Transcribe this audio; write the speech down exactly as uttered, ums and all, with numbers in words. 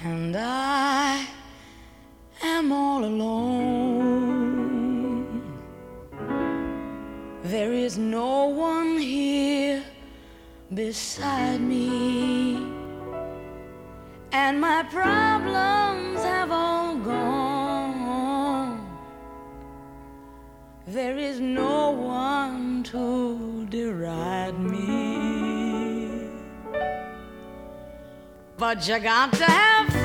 and I am all alone. There is no one here beside me, and my problems have all gone. There is no one to deride me, but you got to have